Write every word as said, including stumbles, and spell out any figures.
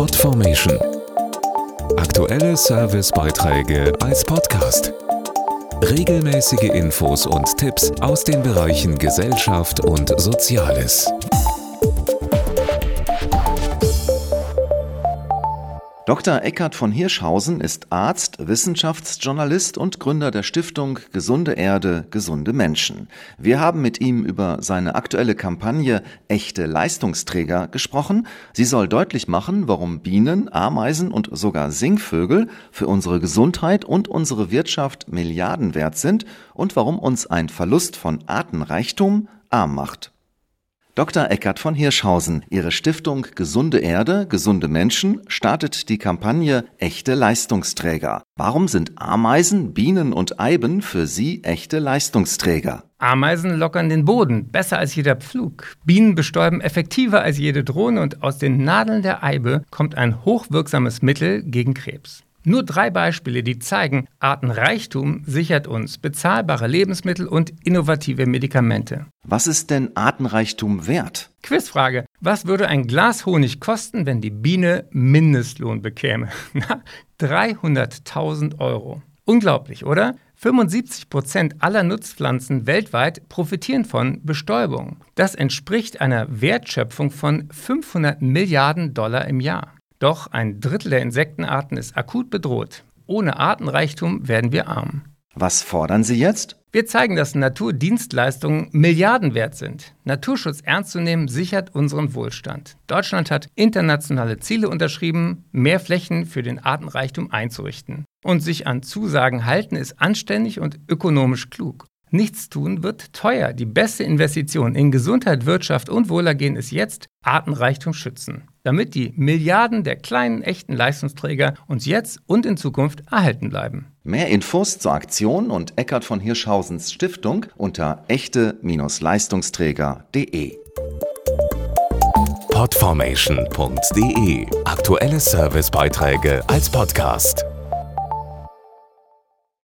Podformation. Aktuelle Servicebeiträge als Podcast. Regelmäßige Infos und Tipps aus den Bereichen Gesellschaft und Soziales. Doktor Eckhard von Hirschhausen ist Arzt, Wissenschaftsjournalist und Gründer der Stiftung Gesunde Erde, gesunde Menschen. Wir haben mit ihm über seine aktuelle Kampagne Echte Leistungsträger gesprochen. Sie soll deutlich machen, warum Bienen, Ameisen und sogar Singvögel für unsere Gesundheit und unsere Wirtschaft Milliarden wert sind und warum uns ein Verlust von Artenreichtum arm macht. Doktor Eckhard von Hirschhausen, Ihre Stiftung Gesunde Erde, gesunde Menschen startet die Kampagne Echte Leistungsträger. Warum sind Ameisen, Bienen und Eiben für Sie echte Leistungsträger? Ameisen lockern den Boden, besser als jeder Pflug. Bienen bestäuben effektiver als jede Drohne und aus den Nadeln der Eibe kommt ein hochwirksames Mittel gegen Krebs. Nur drei Beispiele, die zeigen, Artenreichtum sichert uns bezahlbare Lebensmittel und innovative Medikamente. Was ist denn Artenreichtum wert? Quizfrage. Was würde ein Glas Honig kosten, wenn die Biene Mindestlohn bekäme? Na, dreihunderttausend Euro. Unglaublich, oder? fünfundsiebzig Prozent aller Nutzpflanzen weltweit profitieren von Bestäubung. Das entspricht einer Wertschöpfung von fünfhundert Milliarden Dollar im Jahr. Doch ein Drittel der Insektenarten ist akut bedroht. Ohne Artenreichtum werden wir arm. Was fordern Sie jetzt? Wir zeigen, dass Naturdienstleistungen Milliarden wert sind. Naturschutz ernst zu nehmen, sichert unseren Wohlstand. Deutschland hat internationale Ziele unterschrieben, mehr Flächen für den Artenreichtum einzurichten. Und sich an Zusagen halten ist anständig und ökonomisch klug. Nichtstun wird teuer. Die beste Investition in Gesundheit, Wirtschaft und Wohlergehen ist jetzt Artenreichtum schützen, damit die Milliarden der kleinen, echten Leistungsträger uns jetzt und in Zukunft erhalten bleiben. Mehr Infos zur Aktion und Eckhard von Hirschhausens Stiftung unter echte Leistungsträger punkt de. Podformation punkt de. Aktuelle Servicebeiträge als Podcast.